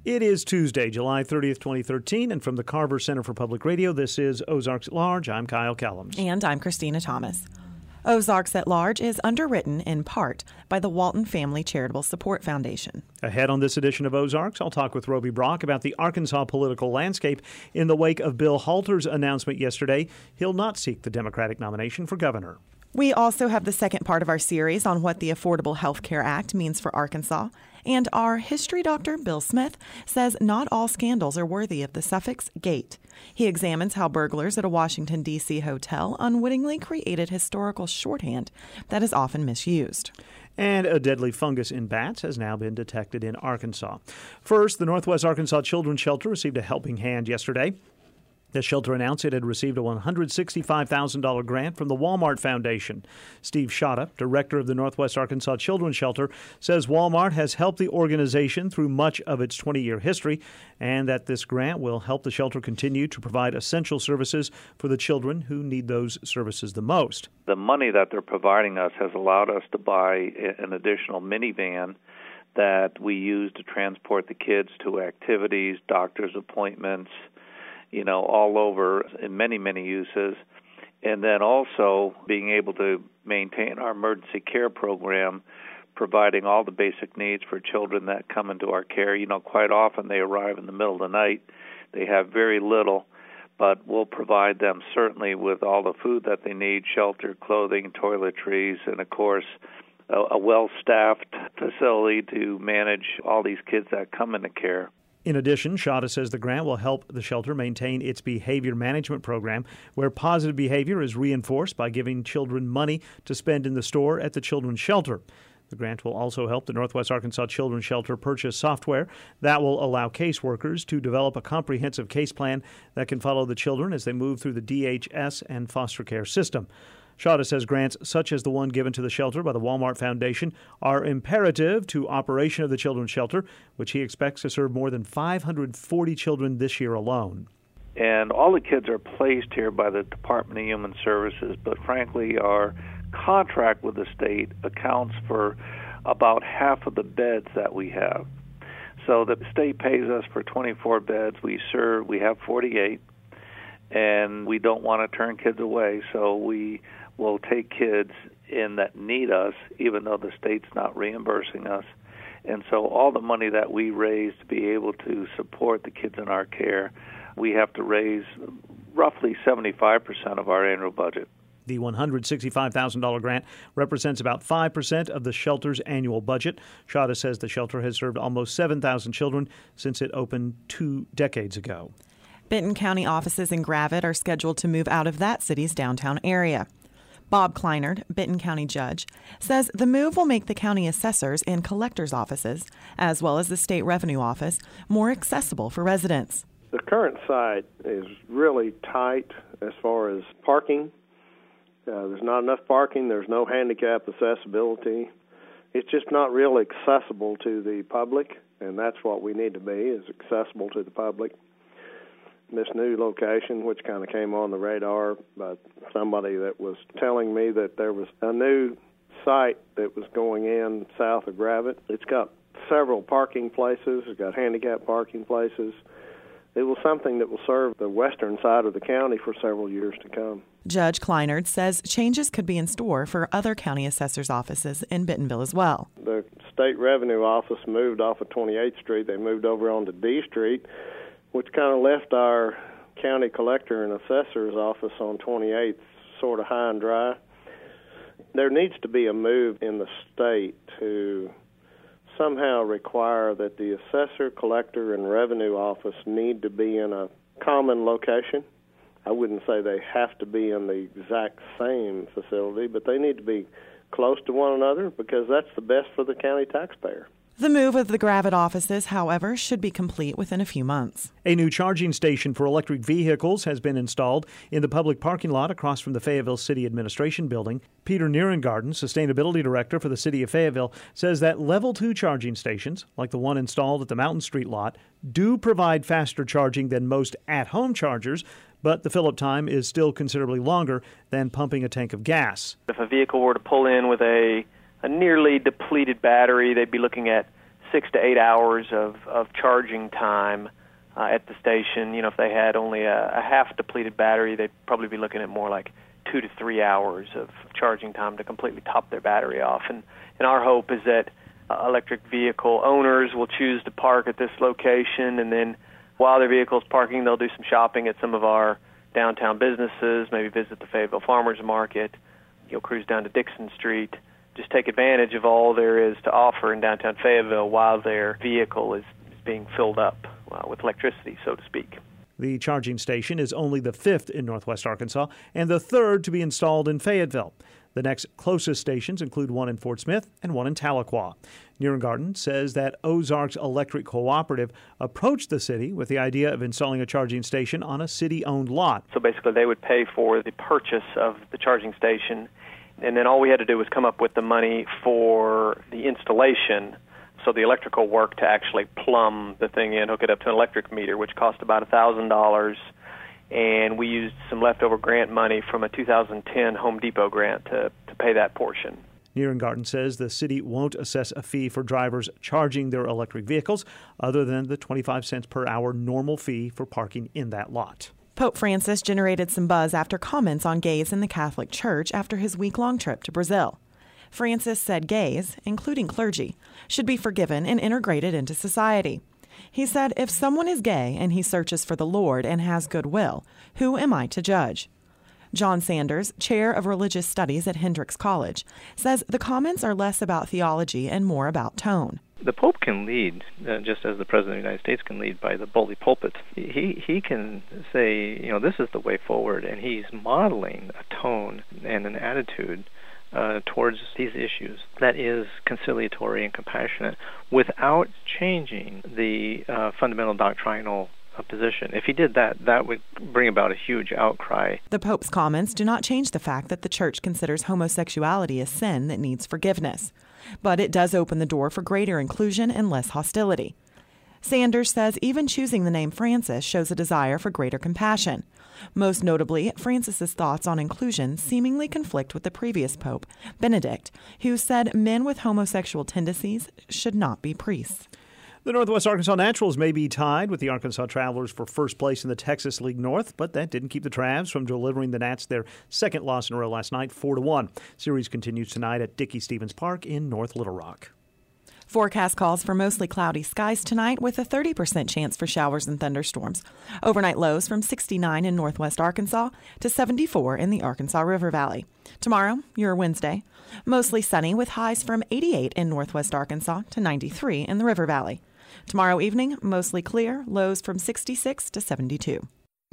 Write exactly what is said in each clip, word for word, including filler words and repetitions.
It is Tuesday, July thirtieth, twenty thirteen, and from the Carver Center for Public Radio, this is Ozarks at Large. I'm Kyle Kellums. And I'm Christina Thomas. Ozarks at Large is underwritten in part by the Walton Family Charitable Support Foundation. Ahead on this edition of Ozarks, I'll talk with Roby Brock about the Arkansas political landscape in the wake of Bill Halter's announcement yesterday he'll not seek the Democratic nomination for governor. We also have the second part of our series on what the Affordable Health Care Act means for Arkansas. And our history doctor, Bill Smith, says not all scandals are worthy of the suffix gate. He examines how burglars at a Washington, D C hotel unwittingly created historical shorthand that is often misused. And a deadly fungus in bats has now been detected in Arkansas. First, the Northwest Arkansas Children's Shelter received a helping hand yesterday. The shelter announced it had received a one hundred sixty-five thousand dollars grant from the Walmart Foundation. Steve Schotta, director of the Northwest Arkansas Children's Shelter, says Walmart has helped the organization through much of its twenty-year history and that this grant will help the shelter continue to provide essential services for the children who need those services the most. The money that they're providing us has allowed us to buy an additional minivan that we use to transport the kids to activities, doctor's appointments, you know, all over in many, many uses. And then also being able to maintain our emergency care program, providing all the basic needs for children that come into our care. You know, quite often they arrive in the middle of the night. They have very little, but we'll provide them certainly with all the food that they need, shelter, clothing, toiletries, and, of course, a, a well-staffed facility to manage all these kids that come into care. In addition, Schotta says the grant will help the shelter maintain its behavior management program, where positive behavior is reinforced by giving children money to spend in the store at the children's shelter. The grant will also help the Northwest Arkansas Children's Shelter purchase software that will allow caseworkers to develop a comprehensive case plan that can follow the children as they move through the D H S and foster care system. Schotta says grants such as the one given to the shelter by the Walmart Foundation are imperative to operation of the children's shelter, which he expects to serve more than five hundred forty children this year alone. And all the kids are placed here by the Department of Human Services, but frankly our contract with the state accounts for about half of the beds that we have. So the state pays us for twenty-four beds. We serve, we have forty-eight, and we don't want to turn kids away, so we will take kids in that need us, even though the state's not reimbursing us. And so all the money that we raise to be able to support the kids in our care, we have to raise roughly seventy-five percent of our annual budget. The one hundred sixty-five thousand dollars grant represents about five percent of the shelter's annual budget. Schotta says the shelter has served almost seven thousand children since it opened two decades ago. Benton County offices in Gravette are scheduled to move out of that city's downtown area. Bob Kleinert, Benton County judge, says the move will make the county assessors and collectors' offices, as well as the state revenue office, more accessible for residents. The current site is really tight as far as parking. Uh, there's not enough parking. There's no handicap accessibility. It's just not really accessible to the public, and that's what we need to be, is accessible to the public. This new location, which kind of came on the radar by somebody that was telling me that there was a new site that was going in south of Gravette. It's got several parking places. It's got handicap parking places. It was something that will serve the western side of the county for several years to come. Judge Kleinert says changes could be in store for other county assessors' offices in Bentonville as well. The state revenue office moved off of twenty-eighth Street. They moved over onto D Street, which kind of left our county collector and assessor's office on twenty-eighth sort of high and dry. There needs to be a move in the state to somehow require that the assessor, collector, and revenue office need to be in a common location. I wouldn't say they have to be in the exact same facility, but they need to be close to one another because that's the best for the county taxpayer. The move of the Gravette offices, however, should be complete within a few months. A new charging station for electric vehicles has been installed in the public parking lot across from the Fayetteville City Administration Building. Peter Nierengarten, Sustainability Director for the City of Fayetteville, says that Level two charging stations, like the one installed at the Mountain Street lot, do provide faster charging than most at-home chargers, but the fill-up time is still considerably longer than pumping a tank of gas. If a vehicle were to pull in with a a nearly depleted battery, they'd be looking at six to eight hours of, of charging time uh, at the station. You know, if they had only a, a half depleted battery, they'd probably be looking at more like two to three hours of charging time to completely top their battery off. And, and our hope is that uh, electric vehicle owners will choose to park at this location, and then while their vehicle's parking, they'll do some shopping at some of our downtown businesses, maybe visit the Fayetteville Farmers Market, you know, cruise down to Dixon Street, just take advantage of all there is to offer in downtown Fayetteville while their vehicle is, is being filled up uh, with electricity, so to speak. The charging station is only the fifth in Northwest Arkansas and the third to be installed in Fayetteville. The next closest stations include one in Fort Smith and one in Tahlequah. Nierengarten says that Ozarks Electric Cooperative approached the city with the idea of installing a charging station on a city-owned lot. So basically they would pay for the purchase of the charging station, and then all we had to do was come up with the money for the installation, so the electrical work to actually plumb the thing in, hook it up to an electric meter, which cost about one thousand dollars. And we used some leftover grant money from a two thousand ten Home Depot grant to, to pay that portion. Nierengarten says the city won't assess a fee for drivers charging their electric vehicles other than the twenty-five cents per hour normal fee for parking in that lot. Pope Francis generated some buzz after comments on gays in the Catholic Church after his week-long trip to Brazil. Francis said gays, including clergy, should be forgiven and integrated into society. He said, if someone is gay and he searches for the Lord and has goodwill, who am I to judge? John Sanders, chair of religious studies at Hendrix College, says the comments are less about theology and more about tone. The Pope can lead, uh, just as the President of the United States can lead by the bully pulpit. He he can say, you know, this is the way forward, and he's modeling a tone and an attitude Uh, towards these issues that is conciliatory and compassionate without changing the uh, fundamental doctrinal uh, position. If he did that, that would bring about a huge outcry. The Pope's comments do not change the fact that the Church considers homosexuality a sin that needs forgiveness, but it does open the door for greater inclusion and less hostility. Sanders says even choosing the name Francis shows a desire for greater compassion. Most notably, Francis's thoughts on inclusion seemingly conflict with the previous pope, Benedict, who said men with homosexual tendencies should not be priests. The Northwest Arkansas Naturals may be tied with the Arkansas Travelers for first place in the Texas League North, but that didn't keep the Travs from delivering the Nats their second loss in a row last night, four to one. Series continues tonight at Dickey-Stevens Park in North Little Rock. Forecast calls for mostly cloudy skies tonight with a thirty percent chance for showers and thunderstorms. Overnight lows from sixty-nine in northwest Arkansas to seventy-four in the Arkansas River Valley. Tomorrow, your Wednesday, mostly sunny with highs from eighty-eight in northwest Arkansas to ninety-three in the River Valley. Tomorrow evening, mostly clear, lows from sixty-six to seventy-two.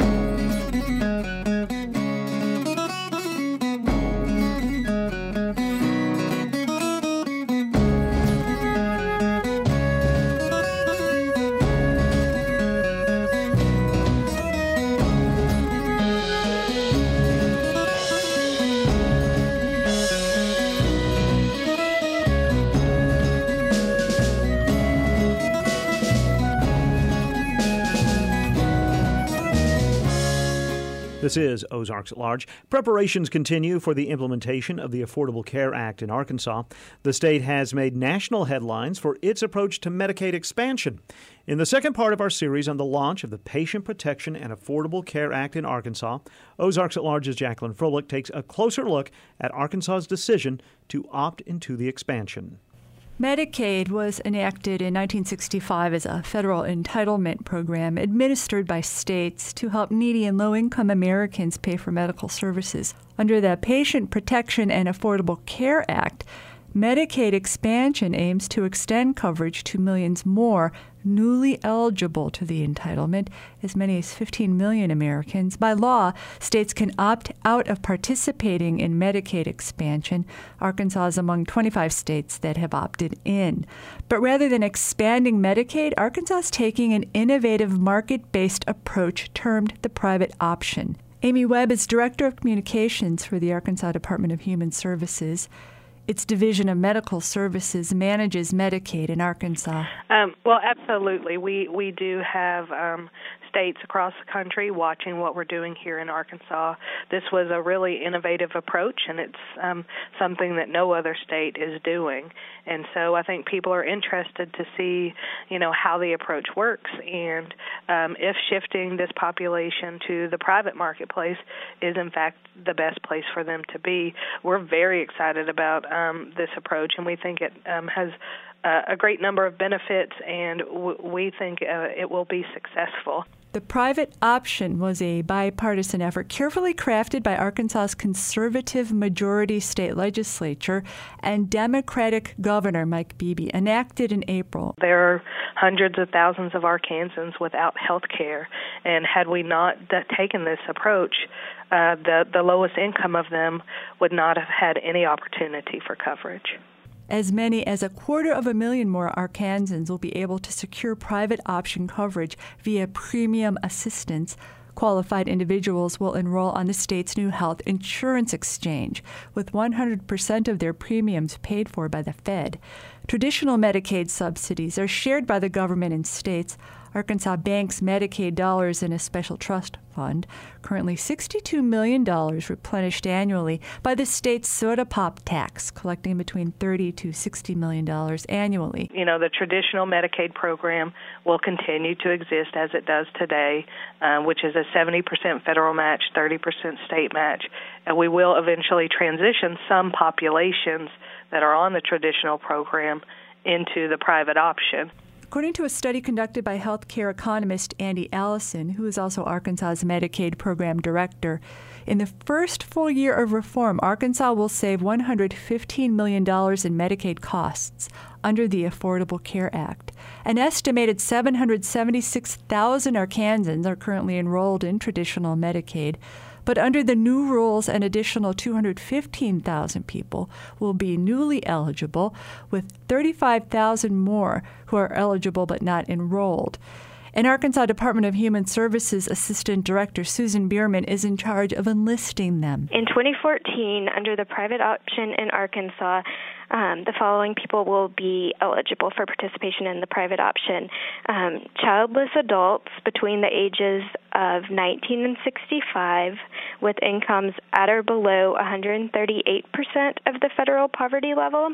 This is Ozarks at Large. Preparations continue for the implementation of the Affordable Care Act in Arkansas. The state has made national headlines for its approach to Medicaid expansion. In the second part of our series on the launch of the Patient Protection and Affordable Care Act in Arkansas, Ozarks at Large's Jacqueline Froelich takes a closer look at Arkansas's decision to opt into the expansion. Medicaid was enacted in nineteen sixty-five as a federal entitlement program administered by states to help needy and low-income Americans pay for medical services. Under the Patient Protection and Affordable Care Act, Medicaid expansion aims to extend coverage to millions more newly eligible to the entitlement, as many as fifteen million Americans. By law, states can opt out of participating in Medicaid expansion. Arkansas is among twenty-five states that have opted in. But rather than expanding Medicaid, Arkansas is taking an innovative market-based approach termed the private option. Amy Webb is Director of Communications for the Arkansas Department of Human Services. Its Division of Medical Services manages Medicaid in Arkansas. Um, well, absolutely. We we do have um, states across the country watching what we're doing here in Arkansas. This was a really innovative approach, and it's um, something that no other state is doing. And so I think people are interested to see, you know, how the approach works, and um, if shifting this population to the private marketplace is in fact the best place for them to be. We're very excited about um, this approach, and we think it um, has uh, a great number of benefits, and w- we think uh, it will be successful. The private option was a bipartisan effort carefully crafted by Arkansas's conservative majority state legislature and Democratic Governor Mike Beebe, enacted in April. There are hundreds of thousands of Arkansans without health care, and had we not taken this approach, uh, the, the lowest income of them would not have had any opportunity for coverage. As many as a quarter of a million more Arkansans will be able to secure private option coverage via premium assistance. Qualified individuals will enroll on the state's new health insurance exchange, with one hundred percent of their premiums paid for by the Fed. Traditional Medicaid subsidies are shared by the government and states. Arkansas banks Medicaid dollars in a special trust fund, currently sixty-two million dollars replenished annually by the state's soda pop tax, collecting between thirty to sixty million dollars annually. You know, the traditional Medicaid program will continue to exist as it does today, uh, which is a seventy percent federal match, thirty percent state match, and we will eventually transition some populations that are on the traditional program into the private option. According to a study conducted by healthcare economist Andy Allison, who is also Arkansas's Medicaid program director, in the first full year of reform, Arkansas will save one hundred fifteen million dollars in Medicaid costs under the Affordable Care Act. An estimated seven hundred seventy-six thousand Arkansans are currently enrolled in traditional Medicaid, but under the new rules, an additional two hundred fifteen thousand people will be newly eligible, with thirty-five thousand more who are eligible but not enrolled. And Arkansas Department of Human Services Assistant Director Susan Bierman is in charge of enlisting them. In twenty fourteen, under the private option in Arkansas, um, the following people will be eligible for participation in the private option. Um, childless adults between the ages of nineteen and sixty-five with incomes at or below one hundred thirty-eight percent of the federal poverty level.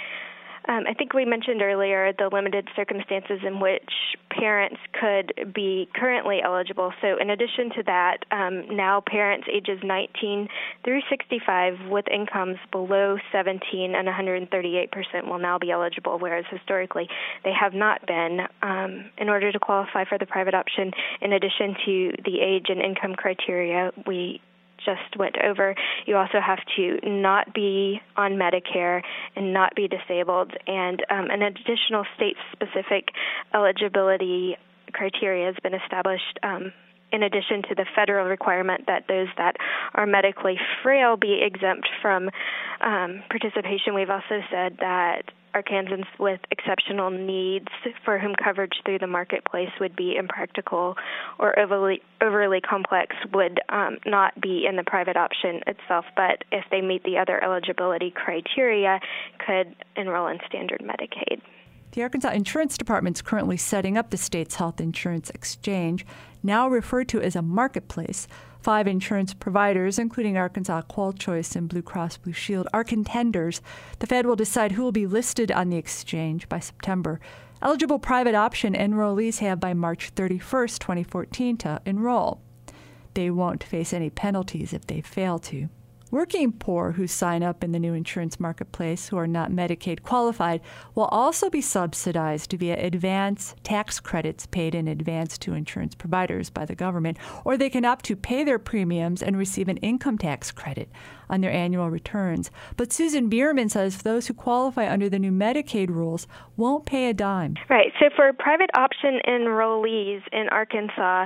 Um, I think we mentioned earlier the limited circumstances in which parents could be currently eligible. So in addition to that, um, now parents ages nineteen through sixty-five with incomes below seventeen and one hundred thirty-eight percent will now be eligible, whereas historically they have not been. Um, in order to qualify for the private option, in addition to the age and income criteria we just went over, you also have to not be on Medicare and not be disabled, and um, an additional state-specific eligibility criteria has been established um, in addition to the federal requirement that those that are medically frail be exempt from um, participation. We've also said that Arkansans with exceptional needs for whom coverage through the marketplace would be impractical or overly overly complex would um, not be in the private option itself, but if they meet the other eligibility criteria, could enroll in standard Medicaid. The Arkansas Insurance Department is currently setting up the state's health insurance exchange, now referred to as a marketplace. Five insurance providers, including Arkansas QualChoice and Blue Cross Blue Shield, are contenders. The Fed will decide who will be listed on the exchange by September. Eligible private option enrollees have by March thirty-first, twenty fourteen to enroll. They won't face any penalties if they fail to. Working poor who sign up in the new insurance marketplace who are not Medicaid qualified will also be subsidized via advance tax credits paid in advance to insurance providers by the government, or they can opt to pay their premiums and receive an income tax credit on their annual returns. But Susan Bierman says those who qualify under the new Medicaid rules won't pay a dime. Right. So for private option enrollees in Arkansas,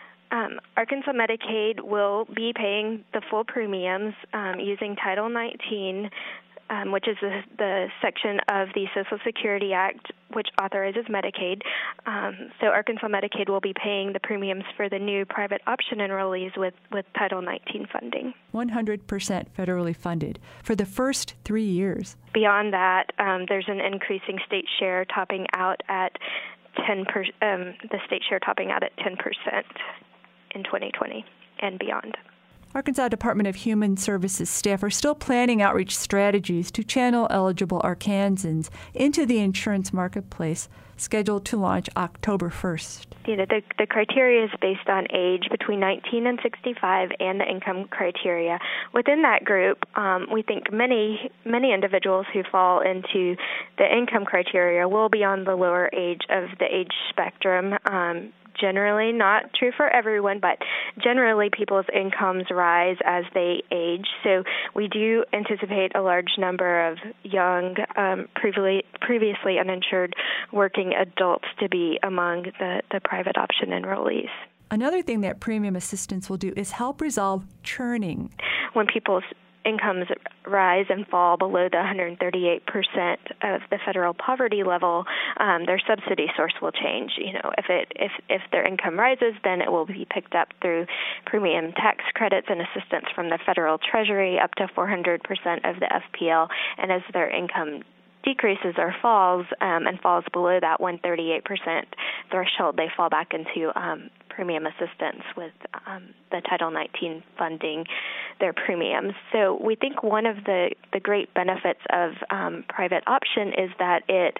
Um, Arkansas Medicaid will be paying the full premiums um, using Title nineteen, um, which is the, the section of the Social Security Act which authorizes Medicaid. Um, so Arkansas Medicaid will be paying the premiums for the new private option enrollees with, with Title nineteen funding. one hundred percent federally funded for the first three years. Beyond that, um, there's an increasing state share topping out at ten per, um, the state share topping out at ten percent in twenty twenty and beyond. Arkansas Department of Human Services staff are still planning outreach strategies to channel eligible Arkansans into the insurance marketplace, scheduled to launch October first. You know, the, the criteria is based on age between nineteen and sixty-five and the income criteria. Within that group, um, we think many, many individuals who fall into the income criteria will be on the lower age of the age spectrum. Um, Generally, not true for everyone, but generally people's incomes rise as they age. So we do anticipate a large number of young, um, previously, previously uninsured working adults to be among the, the private option enrollees. Another thing that premium assistance will do is help resolve churning. When people's incomes rise and fall below the one hundred thirty-eight percent of the federal poverty level, um, their subsidy source will change. You know, if it if if their income rises, then it will be picked up through premium tax credits and assistance from the federal treasury up to four hundred percent of the F P L, and as their income decreases or falls um, and falls below that one hundred thirty-eight percent threshold, they fall back into um, premium assistance with um, the Title nineteen funding their premiums. So we think one of the, the great benefits of um, private option is that it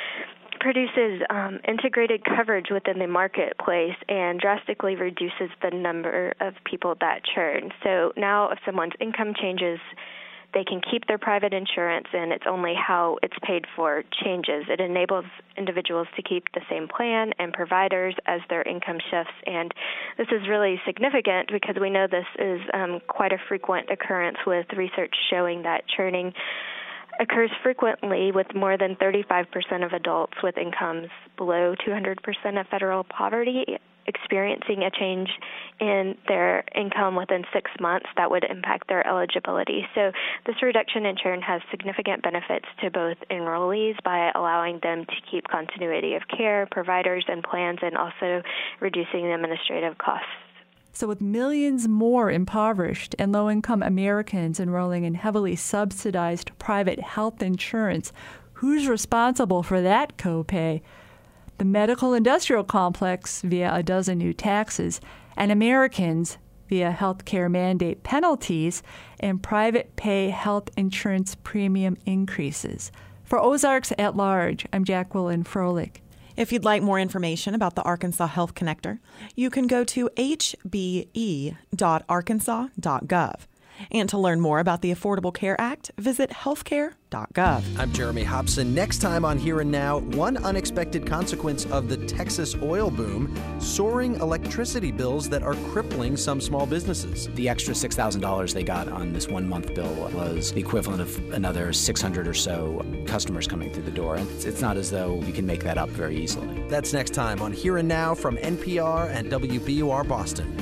produces um, integrated coverage within the marketplace and drastically reduces the number of people that churn. So now if someone's income changes, they can keep their private insurance, and it's only how it's paid for changes. It enables individuals to keep the same plan and providers as their income shifts, and this is really significant because we know this is um, quite a frequent occurrence, with research showing that churning occurs frequently with more than thirty-five percent of adults with incomes below two hundred percent of federal poverty experiencing a change in their income within six months that would impact their eligibility. So this reduction in churn has significant benefits to both enrollees by allowing them to keep continuity of care, providers, and plans, and also reducing the administrative costs. So with millions more impoverished and low-income Americans enrolling in heavily subsidized private health insurance, who's responsible for that copay? The medical industrial complex via a dozen new taxes, and Americans via health care mandate penalties and private pay health insurance premium increases. For Ozarks at Large, I'm Jacqueline Froelich. If you'd like more information about the Arkansas Health Connector, you can go to h b e dot arkansas dot gov. And to learn more about the Affordable Care Act, visit healthcare dot gov. I'm Jeremy Hobson. Next time on Here and Now, one unexpected consequence of the Texas oil boom, soaring electricity bills that are crippling some small businesses. The extra six thousand dollars they got on this one-month bill was the equivalent of another six hundred or so customers coming through the door. And it's, it's not as though you can make that up very easily. That's next time on Here and Now from N P R and W B U R Boston.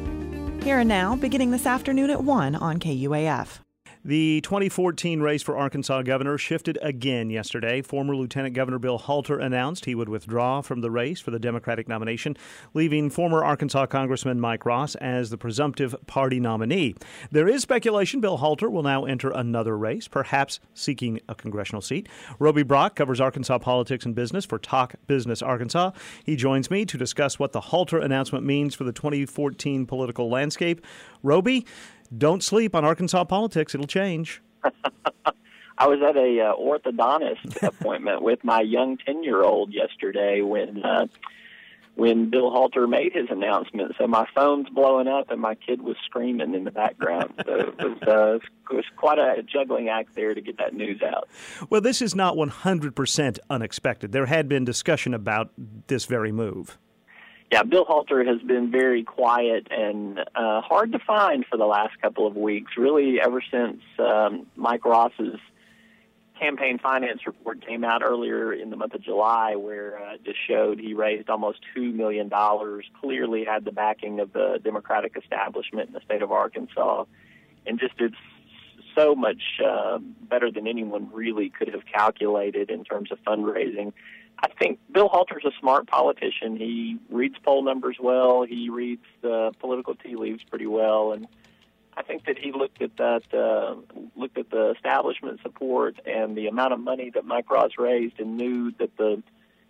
Here and Now, beginning this afternoon at one on K U A F. The twenty fourteen race for Arkansas governor shifted again yesterday. Former Lieutenant Governor Bill Halter announced he would withdraw from the race for the Democratic nomination, leaving former Arkansas Congressman Mike Ross as the presumptive party nominee. There is speculation Bill Halter will now enter another race, perhaps seeking a congressional seat. Roby Brock covers Arkansas politics and business for Talk Business Arkansas. He joins me to discuss what the Halter announcement means for the twenty fourteen political landscape. Roby, don't sleep on Arkansas politics. It'll change. I was at a uh, orthodontist appointment with my young ten-year-old yesterday when uh, when Bill Halter made his announcement. So my phone's blowing up and my kid was screaming in the background. So it was, uh, it was quite a juggling act there to get that news out. Well, this is not one hundred percent unexpected. There had been discussion about this very move. Yeah, Bill Halter has been very quiet and uh, hard to find for the last couple of weeks, really ever since um, Mike Ross's campaign finance report came out earlier in the month of July, where uh, it just showed he raised almost two million dollars, clearly had the backing of the Democratic establishment in the state of Arkansas, and just did so much uh, better than anyone really could have calculated in terms of fundraising. I think Bill Halter's a smart politician. He reads poll numbers well. He reads the political tea leaves pretty well, and I think that he looked at that, uh, looked at the establishment support and the amount of money that Mike Ross raised, and knew that the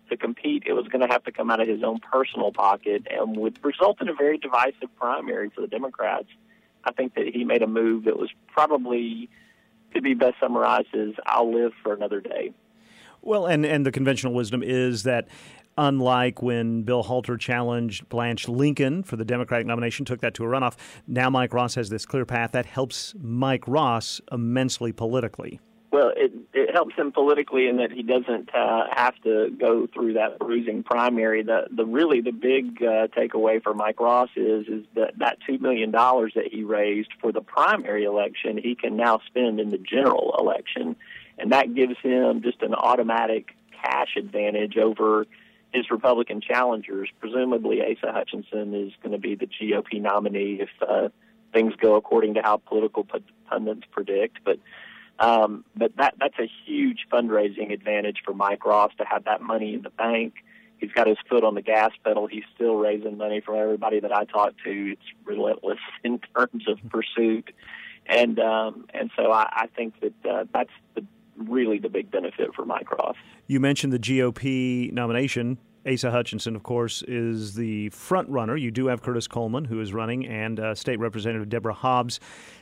to compete, it was going to have to come out of his own personal pocket and would result in a very divisive primary for the Democrats. I think that he made a move that was probably could be best summarized as "I'll live for another day." Well, and, and the conventional wisdom is that unlike when Bill Halter challenged Blanche Lincoln for the Democratic nomination, took that to a runoff, now Mike Ross has this clear path. That helps Mike Ross immensely politically. Well, it, it helps him politically in that he doesn't uh, have to go through that bruising primary. The, the really the big uh, takeaway for Mike Ross is is that that two million dollars that he raised for the primary election, he can now spend in the general election, and that gives him just an automatic cash advantage over his Republican challengers. Presumably, Asa Hutchinson is going to be the G O P nominee if uh, things go according to how political pundits predict, but. Um, but that that's a huge fundraising advantage for Mike Ross to have that money in the bank. He's got his foot on the gas pedal. He's still raising money from everybody that I talk to. It's relentless in terms of pursuit. And um, and so I, I think that uh, that's the, really the big benefit for Mike Ross. You mentioned the G O P nomination. Asa Hutchinson, of course, is the front runner. You do have Curtis Coleman, who is running, and uh, State Representative Deborah Hobbs.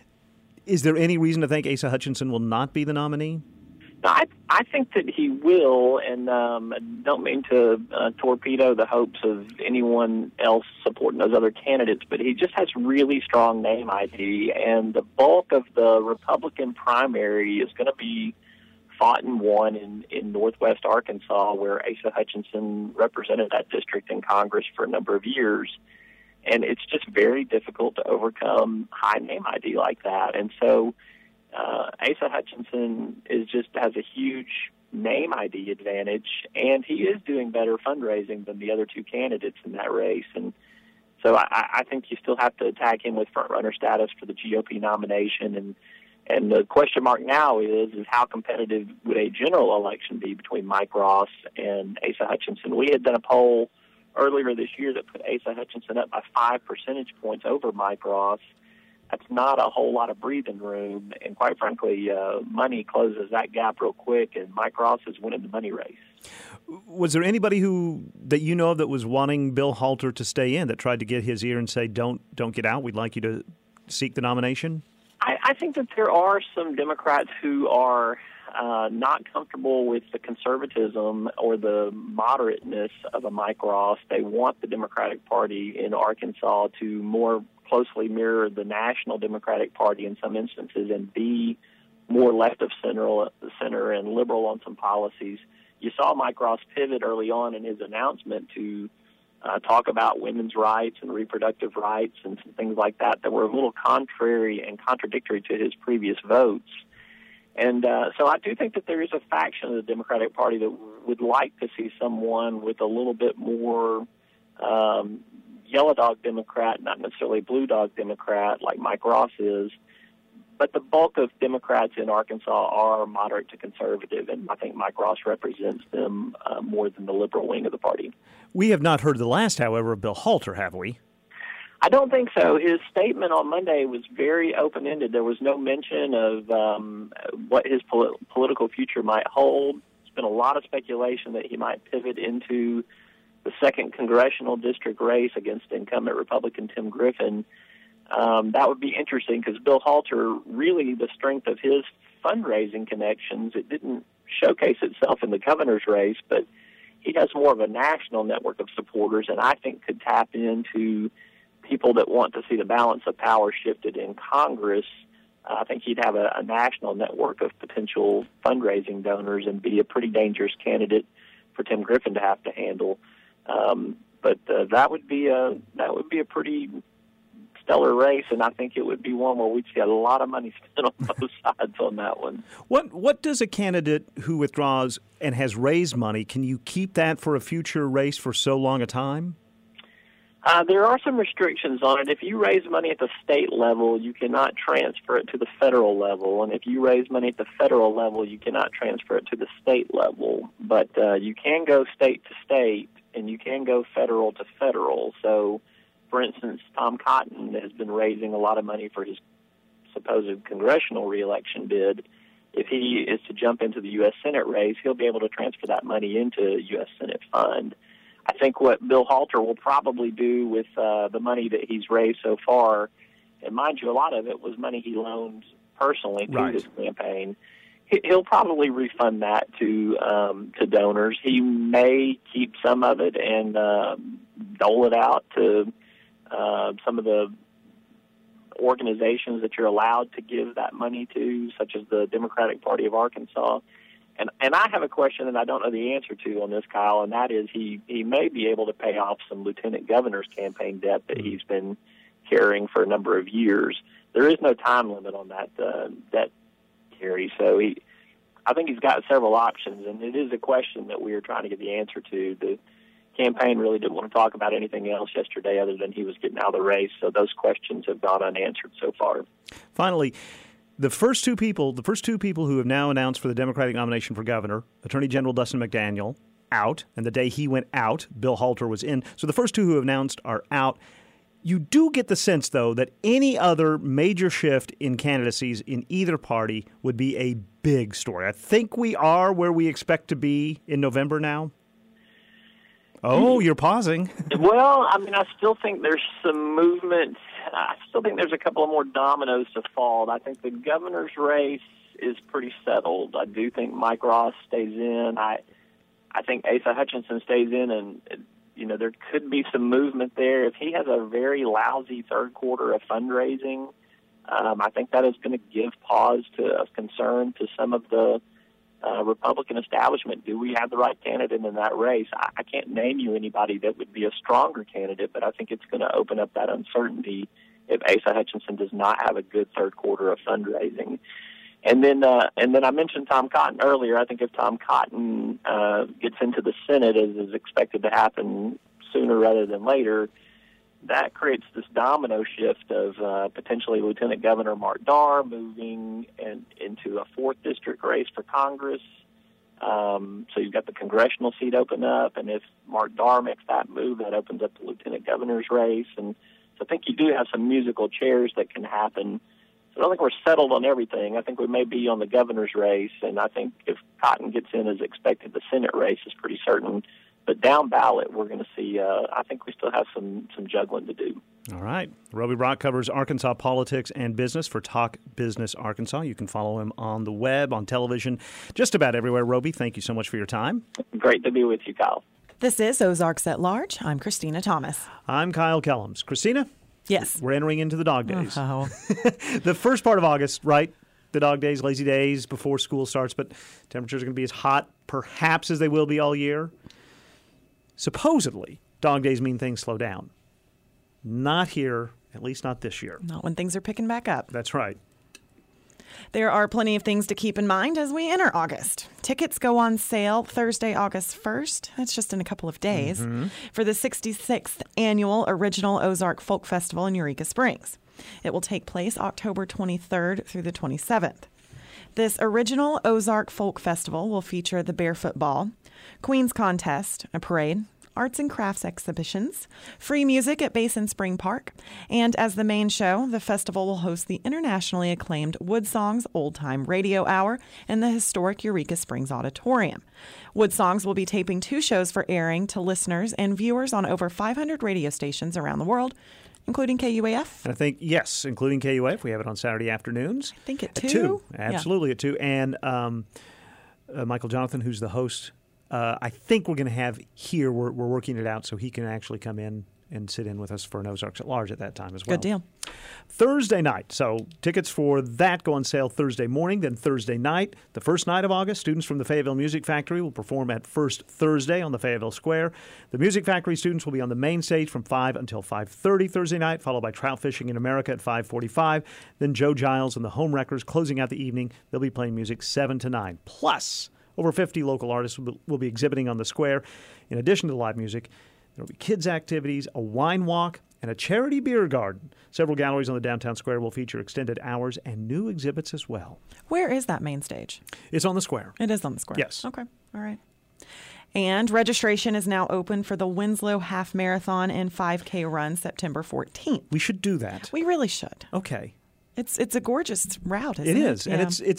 Is there any reason to think Asa Hutchinson will not be the nominee? No, I, I think that he will, and um, I don't mean to uh, torpedo the hopes of anyone else supporting those other candidates, but he just has really strong name I D, and the bulk of the Republican primary is going to be fought and won in, in northwest Arkansas, where Asa Hutchinson represented that district in Congress for a number of years. And it's just very difficult to overcome high name I D like that. And so uh, Asa Hutchinson is just has a huge name I D advantage, and he is doing better fundraising than the other two candidates in that race. And so I, I think you still have to attack him with front-runner status for the G O P nomination. And and the question mark now is, is how competitive would a general election be between Mike Ross and Asa Hutchinson? We had done a poll earlier this year that put Asa Hutchinson up by five percentage points over Mike Ross. That's not a whole lot of breathing room, and quite frankly, uh, money closes that gap real quick, and Mike Ross is winning the money race. Was there anybody who that you know of that was wanting Bill Halter to stay in, that tried to get his ear and say, don't don't get out, we'd like you to seek the nomination? I, I think that there are some Democrats who are Uh, not comfortable with the conservatism or the moderateness of a Mike Ross. They want the Democratic Party in Arkansas to more closely mirror the National Democratic Party in some instances and be more left of center, center and liberal on some policies. You saw Mike Ross pivot early on in his announcement to uh, talk about women's rights and reproductive rights and some things like that that were a little contrary and contradictory to his previous votes. And uh, so I do think that there is a faction of the Democratic Party that would like to see someone with a little bit more um, yellow dog Democrat, not necessarily blue dog Democrat like Mike Ross is. But the bulk of Democrats in Arkansas are moderate to conservative, and I think Mike Ross represents them uh, more than the liberal wing of the party. We have not heard the last, however, of Bill Halter, have we? I don't think so. His statement on Monday was very open-ended. There was no mention of um, what his pol- political future might hold. There's been a lot of speculation that he might pivot into the second congressional district race against incumbent Republican Tim Griffin. Um, that would be interesting because Bill Halter, really the strength of his fundraising connections, it didn't showcase itself in the governor's race, but he has more of a national network of supporters, and I think could tap into people that want to see the balance of power shifted in Congress. Uh, I think he'd have a, a national network of potential fundraising donors and be a pretty dangerous candidate for Tim Griffin to have to handle. Um, but uh, that would be a that would be a pretty stellar race, and I think it would be one where we'd see a lot of money spent on both sides on that one. What what does a candidate who withdraws and has raised money, can you keep that for a future race for so long a time? Uh, there are some restrictions on it. If you raise money at the state level, you cannot transfer it to the federal level. And if you raise money at the federal level, you cannot transfer it to the state level. But uh, you can go state to state, and you can go federal to federal. So, for instance, Tom Cotton has been raising a lot of money for his supposed congressional reelection bid. if he is to jump into the U S Senate race, he'll be able to transfer that money into a U S Senate fund. I think what Bill Halter will probably do with uh, the money that he's raised so far, and mind you, a lot of it was money he loaned personally to right. his campaign, he'll probably refund that to um, to donors. He may keep some of it and uh, dole it out to uh, some of the organizations that you're allowed to give that money to, such as the Democratic Party of Arkansas. And and I have a question that I don't know the answer to on this, Kyle, and that is he, he may be able to pay off some lieutenant governor's campaign debt that he's been carrying for a number of years. There is no time limit on that uh, debt carry, so he, I think he's got several options, and it is a question that we are trying to get the answer to. The campaign really didn't want to talk about anything else yesterday other than he was getting out of the race, so those questions have gone unanswered so far. Finally, The first two people, the first two people who have now announced for the Democratic nomination for governor, Attorney General Dustin McDaniel, out, and the day he went out, Bill Halter was in. So the first two who have announced are out. You do get the sense, though, that any other major shift in candidacies in either party would be a big story. I think we are where we expect to be in November now. Oh, you're pausing. Well, I mean, I still think there's some movement. I still think there's a couple of more dominoes to fall. I think the governor's race is pretty settled. I do think Mike Ross stays in. I I think Asa Hutchinson stays in, and, you know, there could be some movement there. If he has a very lousy third quarter of fundraising, um, I think that is going to give pause to of concern to some of the uh, Republican establishment. Do we have the right candidate in that race? I, I can't name you anybody that would be a stronger candidate, but I think it's going to open up that uncertainty if Asa Hutchinson does not have a good third quarter of fundraising. And then, uh, and then I mentioned Tom Cotton earlier. I think if Tom Cotton uh, gets into the Senate, as is expected to happen sooner rather than later, that creates this domino shift of uh, potentially Lieutenant Governor Mark Darr moving and into a fourth district race for Congress. Um, so you've got the congressional seat open up, and if Mark Darr makes that move, that opens up the lieutenant governor's race. And so I think you do have some musical chairs that can happen. So I don't think we're settled on everything. I think we may be on the governor's race, and I think if Cotton gets in as expected, the Senate race is pretty certain. But down ballot, we're going to see, uh, I think we still have some, some juggling to do. All right. Roby Brock covers Arkansas politics and business for Talk Business Arkansas. You can follow him on the web, on television, just about everywhere. Roby, thank you so much for your time. Great to be with you, Kyle. This is Ozarks at Large. I'm Christina Thomas. I'm Kyle Kellums. Christina? Yes. We're entering into the dog days. Oh. The first part of August, right? The dog days, lazy days before school starts, but temperatures are going to be as hot perhaps as they will be all year. Supposedly, dog days mean things slow down. Not here, at least not this year. Not when things are picking back up. That's right. There are plenty of things to keep in mind as we enter August. Tickets go on sale Thursday, August first. That's just in a couple of days. Mm-hmm. For the sixty-sixth Annual Original Ozark Folk Festival in Eureka Springs. It will take place October twenty-third through the twenty-seventh. This Original Ozark Folk Festival will feature the Barefoot Ball, Queen's Contest, a parade, arts and crafts exhibitions, free music at Basin Spring Park, and as the main show, the festival will host the internationally acclaimed Wood Songs Old Time Radio Hour in the historic Eureka Springs Auditorium. Wood Songs will be taping two shows for airing to listeners and viewers on over five hundred radio stations around the world, including K U A F. And I think, yes, including K U A F. We have it on Saturday afternoons. I think at two. At two. Absolutely yeah. at two. And um, uh, Michael Jonathan, who's the host, Uh, I think we're going to have here, we're, we're working it out so he can actually come in and sit in with us for an Ozarks at Large at that time as well. Good deal. Thursday night. So tickets for that go on sale Thursday morning. Then Thursday night, the first night of August, students from the Fayetteville Music Factory will perform at First Thursday on the Fayetteville Square. The Music Factory students will be on the main stage from five until five thirty Thursday night, followed by Trout Fishing in America at five forty-five. Then Joe Giles and the Home Wreckers closing out the evening. They'll be playing music seven to nine. Plus, over fifty local artists will be exhibiting on the square. In addition to live music, there will be kids' activities, a wine walk, and a charity beer garden. Several galleries on the downtown square will feature extended hours and new exhibits as well. Where is that main stage? It's on the square. It is on the square. Yes. Okay. All right. And registration is now open for the Winslow Half Marathon and five K run September fourteenth. We should do that. We really should. Okay. It's it's a gorgeous route, isn't it it? is. Yeah. And it's it's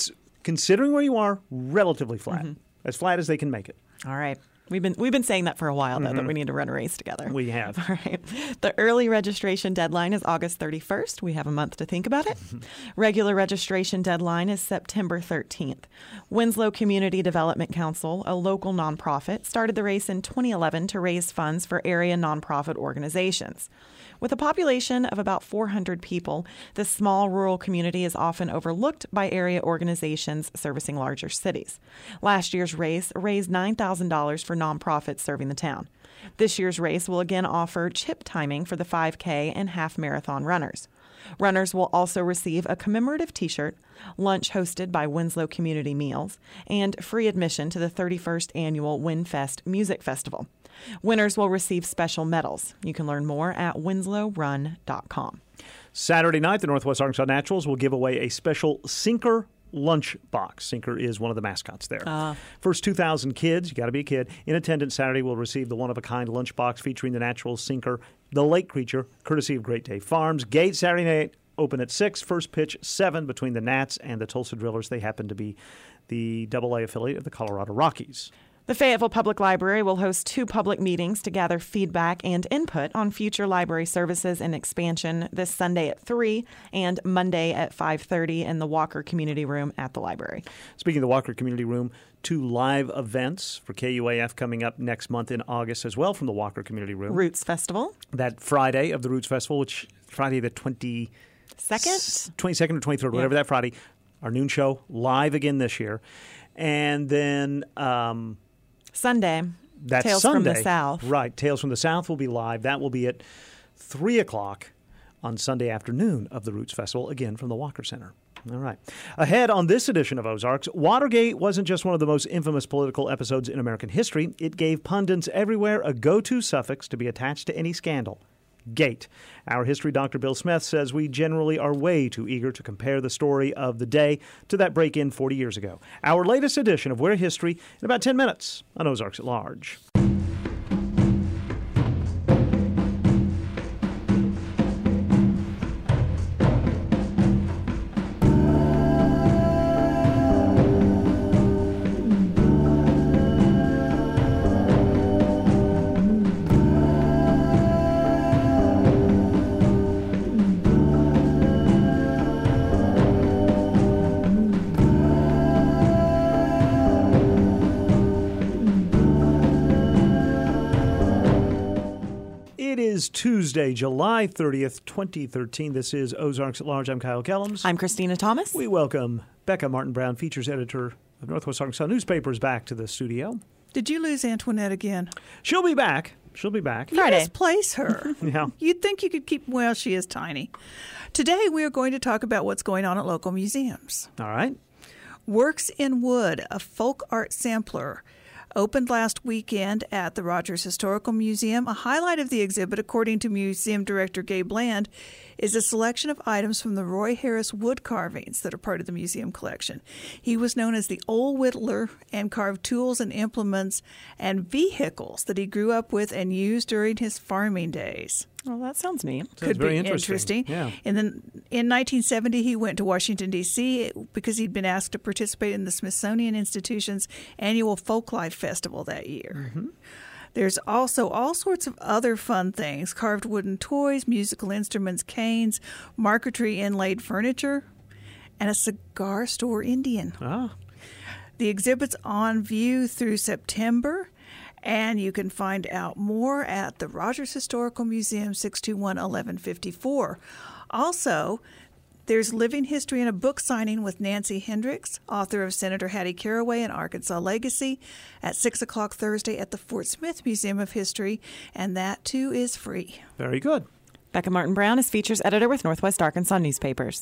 considering where you are, relatively flat. Mm-hmm. As flat as they can make it. All right. We've been we've been saying that for a while, though, mm-hmm. that we need to run a race together. We have. All right. The early registration deadline is August thirty-first. We have a month to think about it. Regular registration deadline is September thirteenth. Winslow Community Development Council, a local nonprofit, started the race in twenty eleven to raise funds for area nonprofit organizations. With a population of about four hundred people, this small rural community is often overlooked by area organizations servicing larger cities. Last year's race raised nine thousand dollars for nonprofits serving the town. This year's race will again offer chip timing for the five K and half marathon runners. Runners will also receive a commemorative T-shirt, lunch hosted by Winslow Community Meals, and free admission to the thirty-first annual WinFest Music Festival. Winners will receive special medals. You can learn more at winslow run dot com. Saturday night, the Northwest Arkansas Naturals will give away a special Sinker lunch box. Sinker is one of the mascots there. Uh. First two thousand kids, you got to be a kid, in attendance Saturday will receive the one-of-a-kind lunch box featuring the Naturals Sinker, the lake creature, courtesy of Great Day Farms. Gate Saturday night open at six. First pitch seven between the Nats and the Tulsa Drillers. They happen to be the double A affiliate of the Colorado Rockies. The Fayetteville Public Library will host two public meetings to gather feedback and input on future library services and expansion this Sunday at three and Monday at five thirty in the Walker Community Room at the library. Speaking of the Walker Community Room, two live events for K U A F coming up next month in August as well from the Walker Community Room. Roots Festival. That Friday of the Roots Festival, which Friday the twenty-second, twenty-second or twenty-third, yeah. Whatever that Friday, our noon show, live again this year. And then... Um, Sunday, That's Tales Sunday. from the South. Right, Tales from the South will be live. That will be at three o'clock on Sunday afternoon of the Roots Festival, again from the Walker Center. All right. Ahead on this edition of Ozarks, Watergate wasn't just one of the most infamous political episodes in American history. It gave pundits everywhere a go-to suffix to be attached to any scandal. Gate. Our history doctor Bill Smith says we generally are way too eager to compare the story of the day to that break-in forty years ago. Our latest edition of We're History in about ten minutes on Ozarks at Large. Tuesday, July thirtieth, twenty thirteen. This is Ozarks at Large. I'm Kyle Kellums. I'm Christina Thomas. We welcome Becca Martin Brown, features editor of Northwest Arkansas Newspapers, back to the studio. Did you lose Antoinette again? She'll be back. She'll be back. You Friday. Misplace her. Yeah. You'd think you could keep, well, she is tiny. Today we are going to talk about what's going on at local museums. All right. Works in Wood, a folk art sampler, opened last weekend at the Rogers Historical Museum. A highlight of the exhibit, according to museum director Gabe Land, is a selection of items from the Roy Harris wood carvings that are part of the museum collection. He was known as the Old Whittler and carved tools and implements and vehicles that he grew up with and used during his farming days. Well, that sounds neat. Sounds Could very be interesting. interesting. Yeah. And then in nineteen seventy, he went to Washington, D C because he'd been asked to participate in the Smithsonian Institution's annual Folklife Festival that year. Mm-hmm. There's also all sorts of other fun things: carved wooden toys, musical instruments, canes, marquetry inlaid furniture, and a cigar store Indian. Ah. The exhibit's on view through September, and you can find out more at the Rogers Historical Museum, six two one, eleven fifty-four. Also, there's living history and a book signing with Nancy Hendricks, author of Senator Hattie Caraway and Arkansas Legacy, at six o'clock Thursday at the Fort Smith Museum of History, and that, too, is free. Very good. Becca Martin Brown is features editor with Northwest Arkansas Newspapers.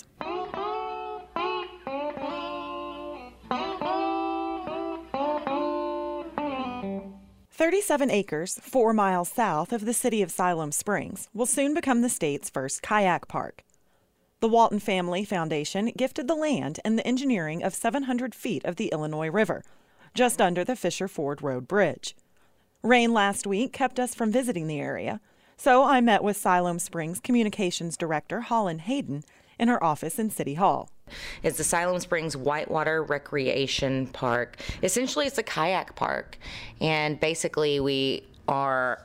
thirty-seven acres, four miles south of the city of Siloam Springs, will soon become the state's first kayak park. The Walton Family Foundation gifted the land and the engineering of seven hundred feet of the Illinois River, just under the Fisher Ford Road Bridge. Rain last week kept us from visiting the area, so I met with Siloam Springs Communications Director Holland Hayden in her office in City Hall. It's the Siloam Springs Whitewater Recreation Park. Essentially, it's a kayak park, and basically we are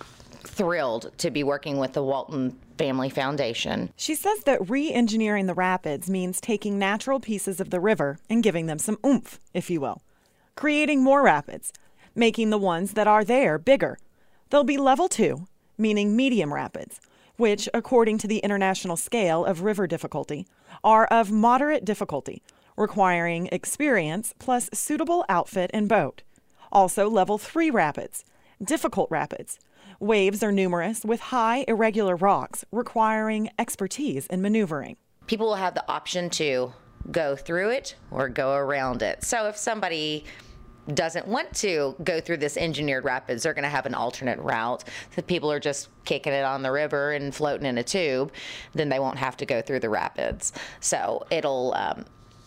thrilled to be working with the Walton Family Foundation. She says that re-engineering the rapids means taking natural pieces of the river and giving them some oomph, if you will. Creating more rapids, making the ones that are there bigger. They'll be level two, meaning medium rapids, which, according to the International Scale of River Difficulty, are of moderate difficulty, requiring experience plus suitable outfit and boat. Also level three rapids, difficult rapids. Waves are numerous with high, irregular rocks requiring expertise in maneuvering. People will have the option to go through it or go around it. So if somebody doesn't want to go through this engineered rapids, they're going to have an alternate route. If people are just kicking it on the river and floating in a tube, then they won't have to go through the rapids. So it'll um,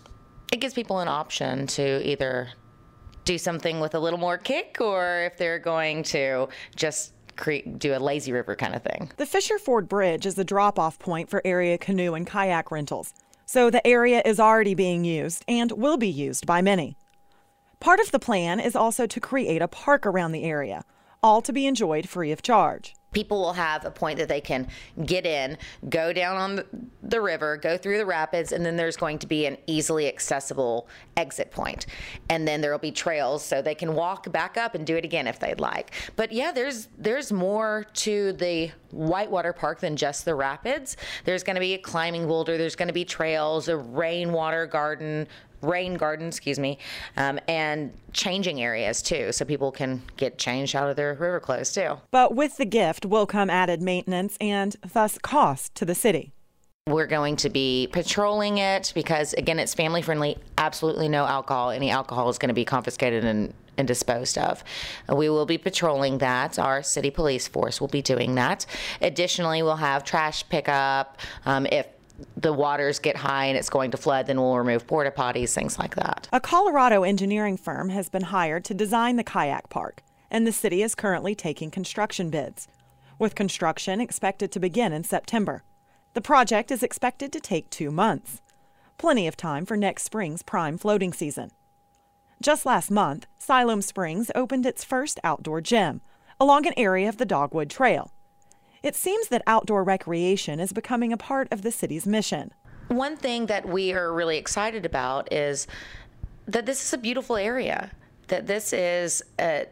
it gives people an option to either do something with a little more kick, or if they're going to just create, do a lazy river kind of thing. The Fisher Ford Bridge is the drop-off point for area canoe and kayak rentals, so the area is already being used and will be used by many. Part of the plan is also to create a park around the area, all to be enjoyed free of charge. People will have a point that they can get in, go down on the river, go through the rapids, and then there's going to be an easily accessible exit point. And then there will be trails so they can walk back up and do it again if they'd like. But yeah, there's there's more to the Whitewater Park than just the rapids. There's going to be a climbing boulder, there's going to be trails, a rainwater garden, rain garden, excuse me, um, and changing areas too, so people can get changed out of their river clothes too. But with the gift will come added maintenance and thus cost to the city. We're going to be patrolling it because, again, it's family friendly, absolutely no alcohol. Any alcohol is going to be confiscated and, and disposed of. We will be patrolling that. Our city police force will be doing that. Additionally, we'll have trash pickup. Um, if the waters get high and it's going to flood, then we'll remove porta potties, things like that. A Colorado engineering firm has been hired to design the kayak park, and the city is currently taking construction bids, with construction expected to begin in September. The project is expected to take two months, plenty of time for next spring's prime floating season. Just last month, Siloam Springs opened its first outdoor gym along an area of the Dogwood Trail. It seems that outdoor recreation is becoming a part of the city's mission. One thing that we are really excited about is that this is a beautiful area, that this is a,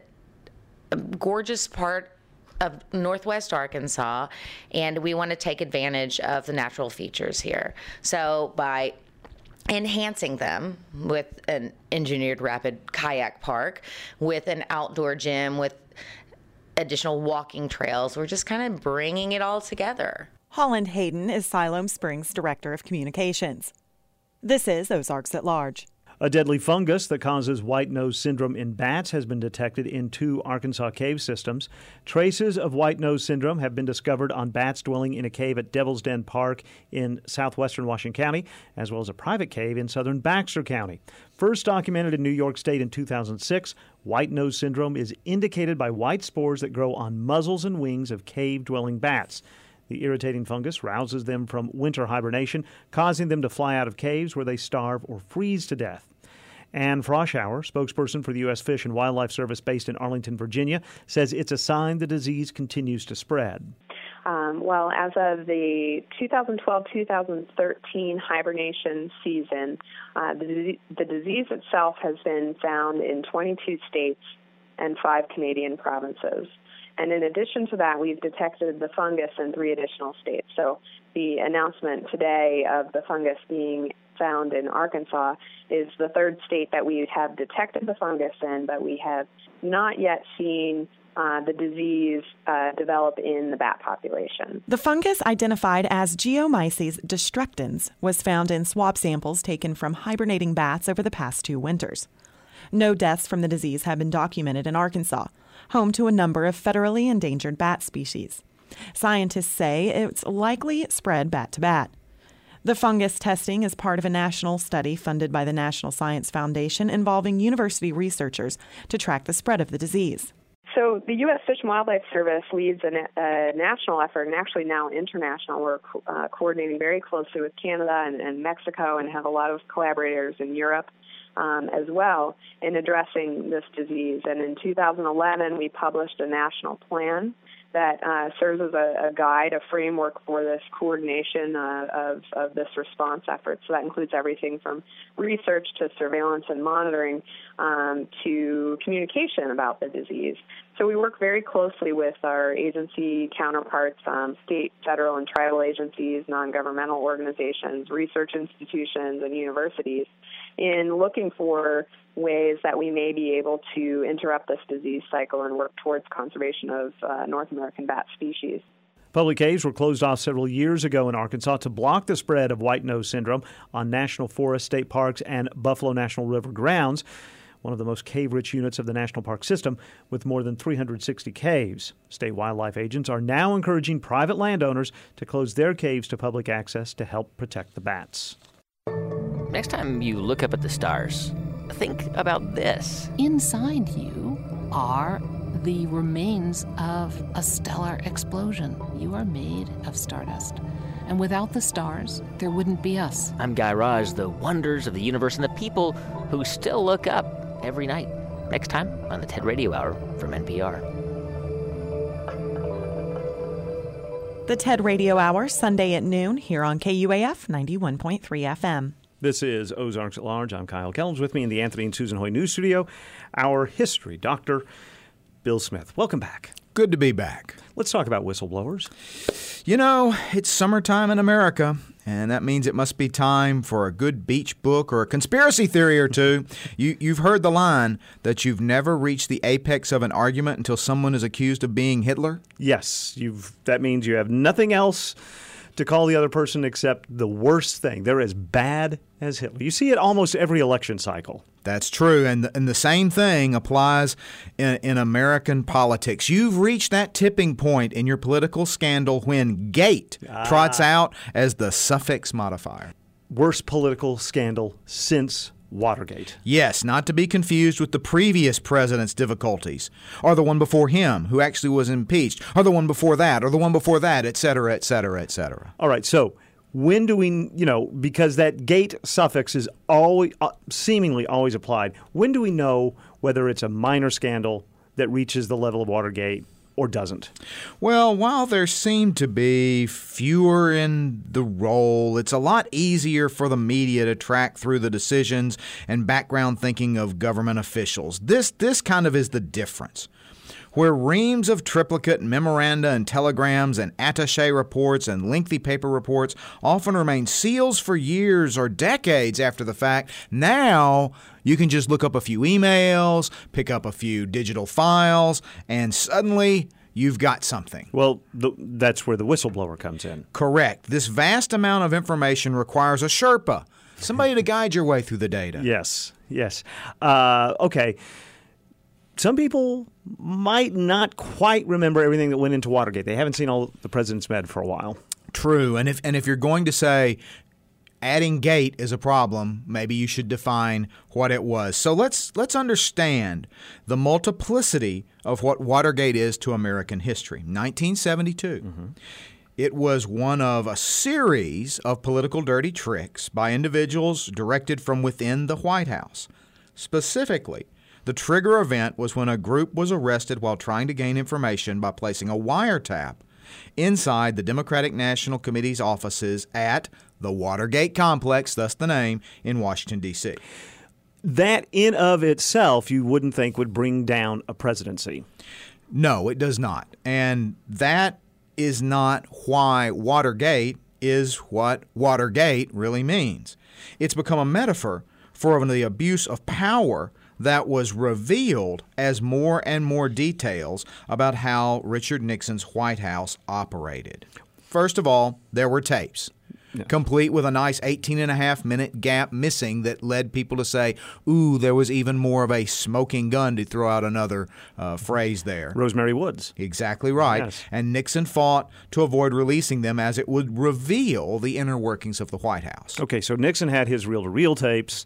a gorgeous part of Northwest Arkansas, and we want to take advantage of the natural features here. So by enhancing them with an engineered rapid kayak park, with an outdoor gym, with additional walking trails, we're just kind of bringing it all together. Holland Hayden is Siloam Springs Director of Communications. This is Ozarks at Large. A deadly fungus that causes white nose syndrome in bats has been detected in two Arkansas cave systems. Traces of white nose syndrome have been discovered on bats dwelling in a cave at Devil's Den Park in southwestern Washington County, as well as a private cave in southern Baxter County. First documented in New York State in two thousand six, white nose syndrome is indicated by white spores that grow on muzzles and wings of cave-dwelling bats. The irritating fungus rouses them from winter hibernation, causing them to fly out of caves where they starve or freeze to death. Ann Froschauer, spokesperson for the U S Fish and Wildlife Service based in Arlington, Virginia, says it's a sign the disease continues to spread. Um, well, as of the twenty twelve to twenty thirteen hibernation season, uh, the, the disease itself has been found in twenty-two states and five Canadian provinces. And in addition to that, we've detected the fungus in three additional states. So the announcement today of the fungus being found in Arkansas is the third state that we have detected the fungus in, but we have not yet seen uh, the disease uh, develop in the bat population. The fungus, identified as Geomyces destructans, was found in swab samples taken from hibernating bats over the past two winters. No deaths from the disease have been documented in Arkansas, home to a number of federally endangered bat species. Scientists say it's likely spread bat to bat. The fungus testing is part of a national study funded by the National Science Foundation involving university researchers to track the spread of the disease. So the U S Fish and Wildlife Service leads a, na- a national effort, and actually now international. We're co- uh, coordinating very closely with Canada and, and Mexico, and have a lot of collaborators in Europe um, as well in addressing this disease. And in two thousand eleven, we published a national plan that uh, serves as a, a guide, a framework for this coordination uh, of, of this response effort. So that includes everything from research to surveillance and monitoring um, to communication about the disease. So we work very closely with our agency counterparts, um, state, federal, and tribal agencies, non-governmental organizations, research institutions, and universities in looking for ways that we may be able to interrupt this disease cycle and work towards conservation of uh, North American bat species. Public caves were closed off several years ago in Arkansas to block the spread of white nose syndrome on national forests, state parks, and Buffalo National River grounds, one of the most cave-rich units of the national park system with more than three hundred sixty caves. State wildlife agents are now encouraging private landowners to close their caves to public access to help protect the bats. Next time you look up at the stars, think about this. Inside you are the remains of a stellar explosion. You are made of stardust. And without the stars, there wouldn't be us. I'm Guy Raj, the wonders of the universe and the people who still look up every night. Next time on the TED Radio Hour from N P R. The TED Radio Hour, Sunday at noon, here on K U A F ninety-one point three F M. This is Ozarks at Large. I'm Kyle Kellums. With me in the Anthony and Susan Hoy News Studio, our history doctor, Bill Smith. Welcome back. Good to be back. Let's talk about whistleblowers. You know, it's summertime in America, and that means it must be time for a good beach book or a conspiracy theory or two. you, you've heard the line that you've never reached the apex of an argument until someone is accused of being Hitler? Yes, you've. That means you have nothing else to call the other person except the worst thing. They're as bad as Hitler. You see it almost every election cycle. That's true, and the, and the same thing applies in, in American politics. You've reached that tipping point in your political scandal when Gate ah. trots out as the suffix modifier. Worst political scandal since Watergate. Yes, not to be confused with the previous president's difficulties, or the one before him who actually was impeached, or the one before that, or the one before that, et cetera, et cetera, et cetera. All right, so when do we, you know, because that Gate suffix is always, uh, seemingly always applied, when do we know whether it's a minor scandal that reaches the level of Watergate or doesn't? Well, while there seem to be fewer in the role, it's a lot easier for the media to track through the decisions and background thinking of government officials. This this kind of is the difference. Where reams of triplicate memoranda and telegrams and attaché reports and lengthy paper reports often remain seals for years or decades after the fact, now you can just look up a few emails, pick up a few digital files, and suddenly you've got something. Well, the, that's where the whistleblower comes in. Correct. This vast amount of information requires a Sherpa, somebody to guide your way through the data. Yes, yes. Uh, okay. Some people might not quite remember everything that went into Watergate. They haven't seen all the president's med for a while. True. And if and if you're going to say adding Gate is a problem, maybe you should define what it was. So let's let's understand the multiplicity of what Watergate is to American history. nineteen seventy-two. Mm-hmm. It was one of a series of political dirty tricks by individuals directed from within the White House. Specifically, the trigger event was when a group was arrested while trying to gain information by placing a wiretap inside the Democratic National Committee's offices at the Watergate Complex, thus the name, in Washington, D C That in of itself you wouldn't think would bring down a presidency. No, it does not. And that is not why Watergate is what Watergate really means. It's become a metaphor for the abuse of power that was revealed as more and more details about how Richard Nixon's White House operated. First of all, there were tapes, yeah. complete with a nice eighteen and a half minute gap missing that led people to say, ooh, there was even more of a smoking gun, to throw out another uh, phrase there. Rosemary Woods. Exactly right. Yes. And Nixon fought to avoid releasing them as it would reveal the inner workings of the White House. Okay, so Nixon had his reel-to-reel tapes.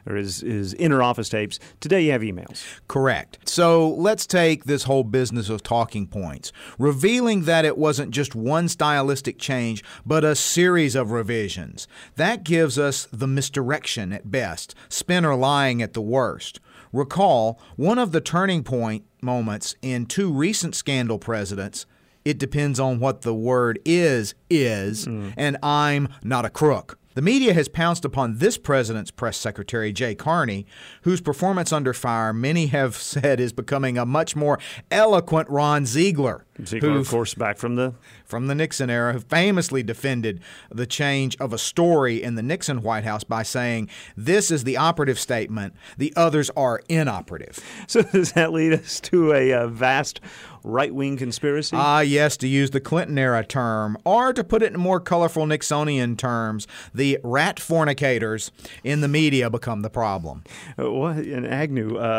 or his, his inner office tapes. Today you have emails. Correct. So let's take this whole business of talking points, revealing that it wasn't just one stylistic change, but a series of revisions. That gives us the misdirection at best, spin or lying at the worst. Recall, one of the turning point moments in two recent scandal presidents, it depends on what the word is, is, mm. and I'm not a crook. The media has pounced upon this president's press secretary, Jay Carney, whose performance under fire many have said is becoming a much more eloquent Ron Ziegler. Ziegler, who, of course, back from the... From the Nixon era, who famously defended the change of a story in the Nixon White House by saying, this is the operative statement, the others are inoperative. So does that lead us to a uh, vast right-wing conspiracy? Ah, yes, to use the Clinton-era term, or to put it in more colorful Nixonian terms, the rat fornicators in the media become the problem. Uh, what? And Agnew... Uh,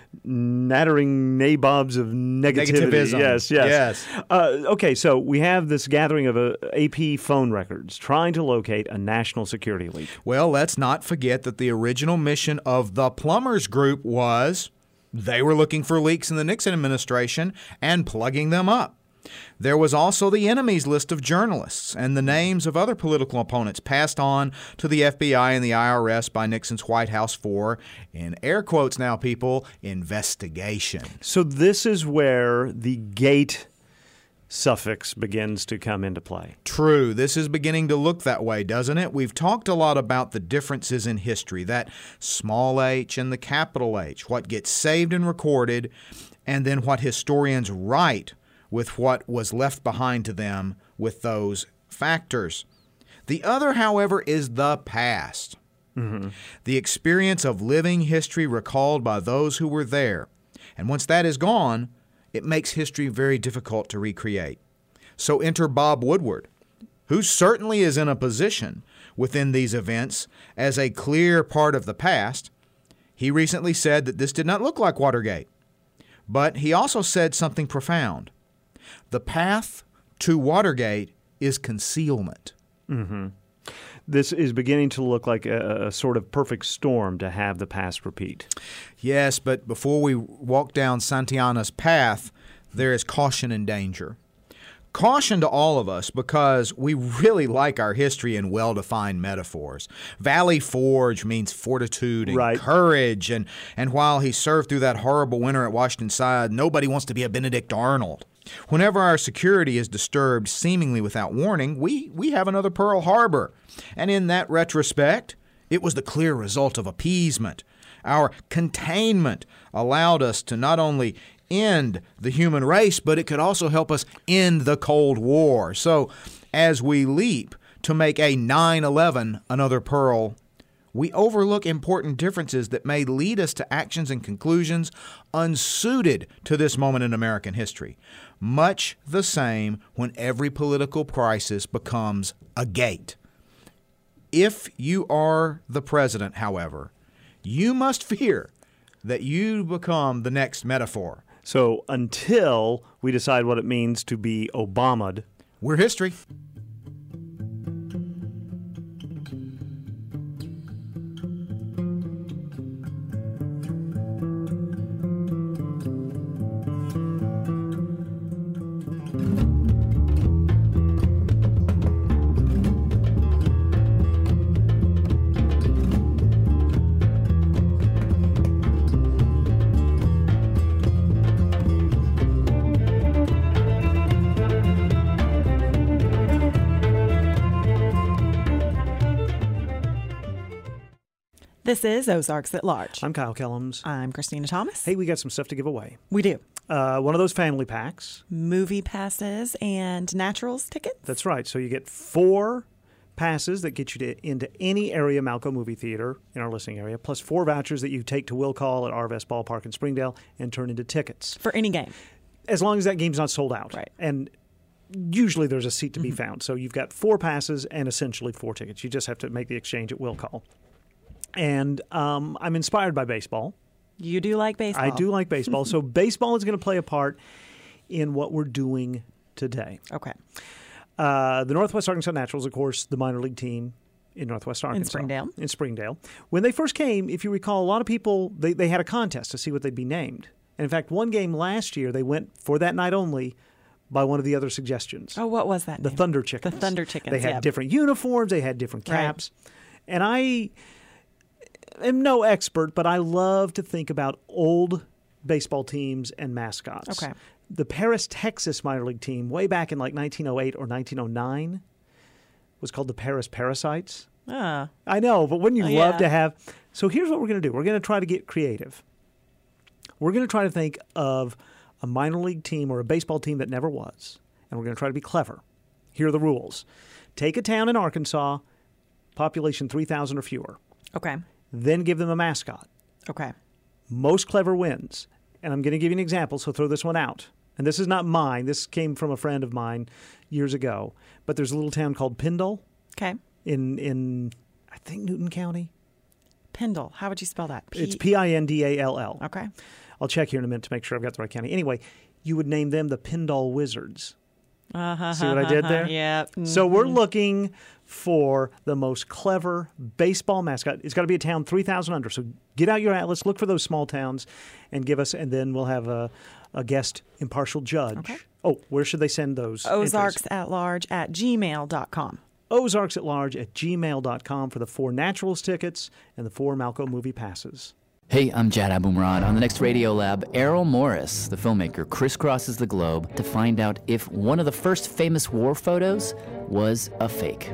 nattering nabobs of negativity. Negativism. Yes, yes. yes. Uh, okay, so we have this gathering of uh, A P phone records trying to locate a national security leak. Well, let's not forget that the original mission of the Plumbers Group was they were looking for leaks in the Nixon administration and plugging them up. There was also the enemies list of journalists and the names of other political opponents passed on to the F B I and the I R S by Nixon's White House for, in air quotes now, people, investigation. So this is where the gate suffix begins to come into play. True. This is beginning to look that way, doesn't it? We've talked a lot about the differences in history, that small h and the capital H, what gets saved and recorded, and then what historians write with what was left behind to them with those factors. The other, however, is the past. Mm-hmm. The experience of living history recalled by those who were there. And once that is gone, it makes history very difficult to recreate. So enter Bob Woodward, who certainly is in a position within these events as a clear part of the past. He recently said that this did not look like Watergate. But he also said something profound. The path to Watergate is concealment. Mm-hmm. This is beginning to look like a, a sort of perfect storm to have the past repeat. Yes, but before we walk down Santayana's path, there is caution and danger. Caution to all of us because we really like our history in well-defined metaphors. Valley Forge means fortitude and right. courage, and, and while he served through that horrible winter at Washington Side, nobody wants to be a Benedict Arnold. Whenever our security is disturbed seemingly without warning, we, we have another Pearl Harbor. And in that retrospect, it was the clear result of appeasement. Our containment allowed us to not only end the human race, but it could also help us end the Cold War. So as we leap to make a nine eleven another Pearl, we overlook important differences that may lead us to actions and conclusions unsuited to this moment in American history. Much the same when every political crisis becomes a gate. If you are the president, however, you must fear that you become the next metaphor. So until we decide what it means to be Obama'd, we're history. This is Ozarks at Large. I'm Kyle Kellums. I'm Christina Thomas. Hey, we got some stuff to give away. We do. Uh, one of those family packs. Movie passes and Naturals tickets. That's right. So you get four passes that get you to, into any area Malco movie theater in our listening area, plus four vouchers that you take to Will Call at Arvest Ballpark in Springdale and turn into tickets. For any game. As long as that game's not sold out. Right. And usually there's a seat to be mm-hmm. found. So you've got four passes and essentially four tickets. You just have to make the exchange at Will Call. And um, I'm inspired by baseball. You do like baseball. I do like baseball. So baseball is going to play a part in what we're doing today. Okay. Uh, the Northwest Arkansas Naturals, of course, the minor league team in Northwest Arkansas. In Springdale. In Springdale. When they first came, if you recall, a lot of people, they, they had a contest to see what they'd be named. And in fact, one game last year, they went for that night only by one of the other suggestions. Oh, what was that The name? Thunder Chickens. The Thunder Chickens, They had yeah. different uniforms. They had different caps. Right. And I am no expert, but I love to think about old baseball teams and mascots. Okay. The Paris, Texas minor league team, way back in like nineteen oh eight or nineteen oh nine, was called the Paris Parasites. Ah. I know, but wouldn't you Oh, love yeah. to have... So here's what we're going to do. We're going to try to get creative. We're going to try to think of a minor league team or a baseball team that never was, and we're going to try to be clever. Here are the rules. Take a town in Arkansas, population three thousand or fewer. Okay. Then give them a mascot. Okay. Most clever wins. And I'm going to give you an example, so throw this one out. And this is not mine. This came from a friend of mine years ago. But there's a little town called Pindall. Okay. In, in I think, Newton County. Pindall. How would you spell that? P- It's P I N D A L L. Okay. I'll check here in a minute to make sure I've got the right county. Anyway, you would name them the Pindall Wizards. Uh-huh. See what I did there? Yeah. So we're Mhm. looking for the most clever baseball mascot. It's got to be a town three thousand under. So get out your atlas, look for those small towns, and give us, and then we'll have a, a guest impartial judge. Okay. Oh, where should they send those? Ozarks entries? at large at gmail dot com. Ozarks at large at gmail dot com for the four Naturals tickets and the four Malco movie passes. Hey, I'm Jad Abumrad. On the next Radio Lab, Errol Morris, the filmmaker, crisscrosses the globe to find out if one of the first famous war photos was a fake.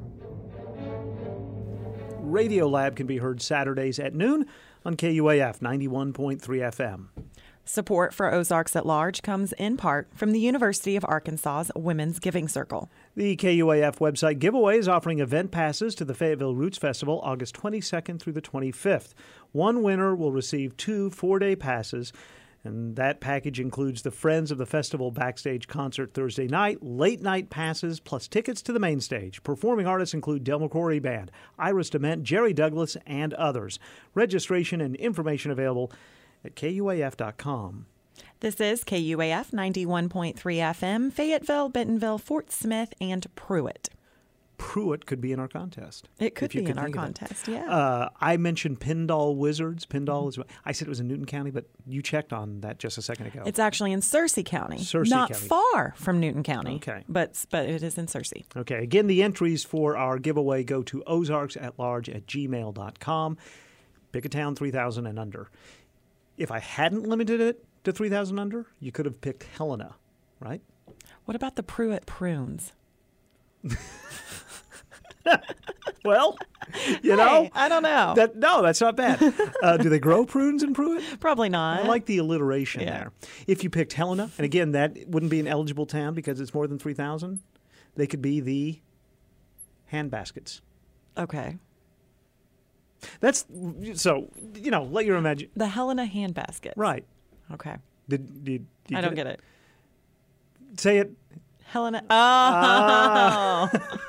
Radio Lab can be heard Saturdays at noon on K U A F ninety-one point three F M. Support for Ozarks at Large comes in part from the University of Arkansas's Women's Giving Circle. The K U A F website giveaway is offering event passes to the Fayetteville Roots Festival August twenty-second through the twenty-fifth. One winner will receive two four-day passes, and that package includes the Friends of the Festival backstage concert Thursday night, late-night passes, plus tickets to the main stage. Performing artists include Del McCrory Band, Iris DeMent, Jerry Douglas, and others. Registration and information available at K U A F dot com. This is K U A F ninety-one point three F M, Fayetteville, Bentonville, Fort Smith, and Pruitt. Pruitt could be in our contest. It could if you be could in our think of it. contest, yeah. Uh, I mentioned Pindall Wizards. Pindall Mm-hmm. is. I said it was in Newton County, but you checked on that just a second ago. It's actually in Searcy County. Searcy Not County. far from Newton County. Okay. But, but it is in Searcy. Okay. Again, the entries for our giveaway go to ozarks at large at gmail dot com. Pick a town three thousand and under. If I hadn't limited it to three thousand under, you could have picked Helena, right? What about the Pruitt Prunes? Well, you Hey, know. I don't know. That, no, that's not bad. Uh, do they grow prunes in Pruitt? Probably not. I like the alliteration Yeah. there. If you picked Helena, and again, that wouldn't be an eligible town because it's more than three thousand, they could be the handbaskets. Okay. That's, so, you know, let your imagine. The Helena handbasket. Right. Okay. Did, did, did I don't get it. Say it. Helena. Oh. Ah.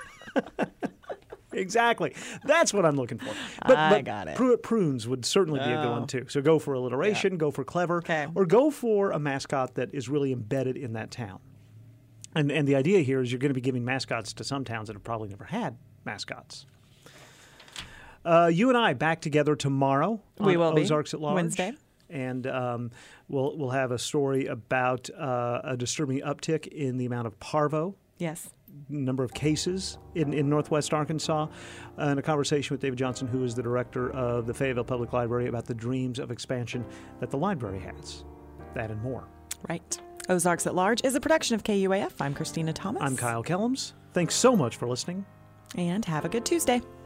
Exactly. That's what I'm looking for. But, I but got it. Pruitt Prunes would certainly be a good Oh. one, too. So go for alliteration, go for clever, Okay. or go for a mascot that is really embedded in that town. And and the idea here is you're going to be giving mascots to some towns that have probably never had mascots. Uh, you and I back together tomorrow on We will be. Ozarks at Large. Wednesday. And um, we'll we'll have a story about uh, a disturbing uptick in the amount of parvo. Yes. Number of cases in, in northwest Arkansas, and a conversation with David Johnson, who is the director of the Fayetteville Public Library, about the dreams of expansion that the library has. That and more. Right. Ozarks at Large is a production of K U A F. I'm Christina Thomas. I'm Kyle Kellums. Thanks so much for listening. And have a good Tuesday.